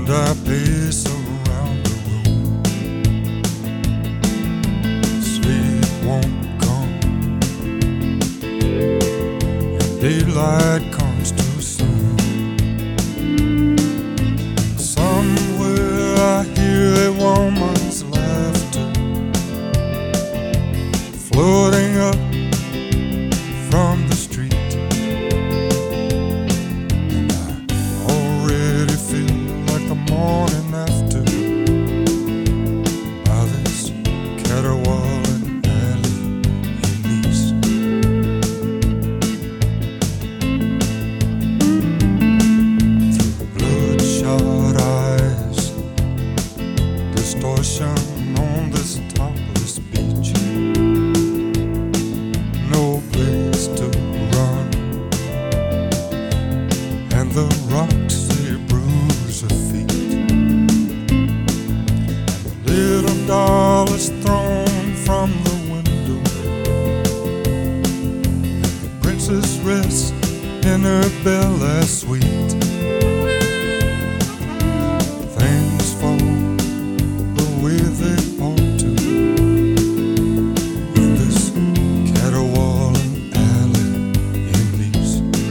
and I pace around the room. Sleep won't come, and daylight comes too soon. Somewhere I hear a woman's laughter floating up from the street. Morning after by this caterwauling alley in Nice. Through bloodshot eyes, distortion on this topless beach. No place to run, and the rocks they bruise her feet. Little dollars thrown from the window, and the princess rests in her Bel-Air suite. Things fall the way they ought to in this caterwauling alley in Nice.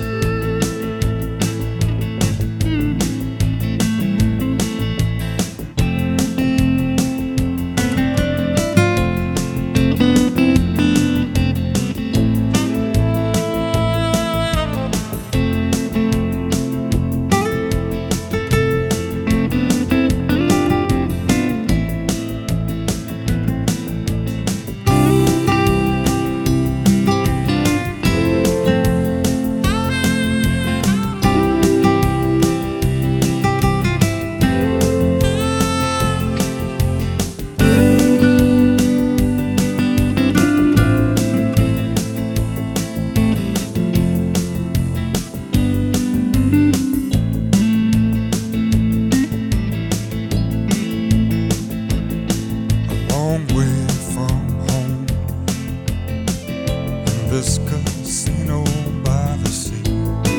Way from home, in this casino by the sea,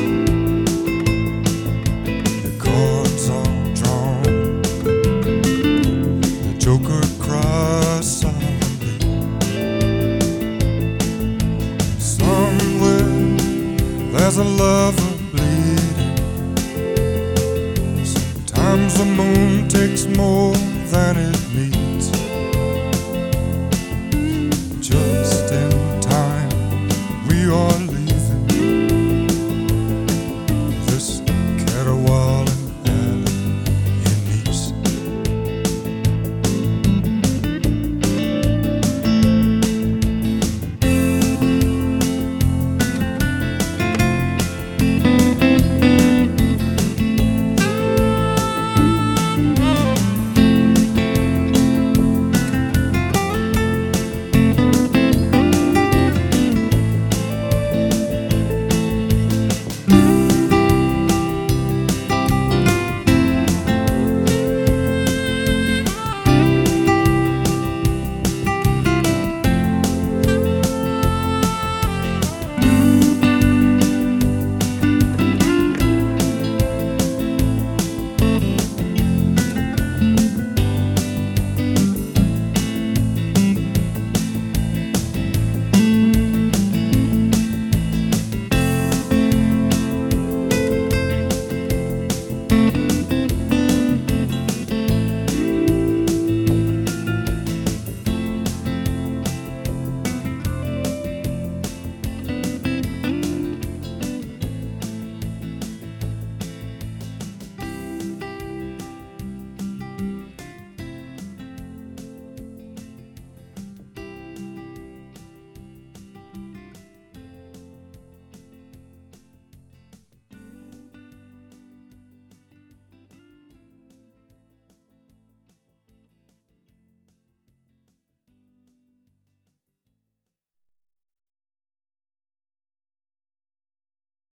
the cards are drawn, the joker cries silently. Somewhere there's a lover bleeding. Sometimes the moon takes more than it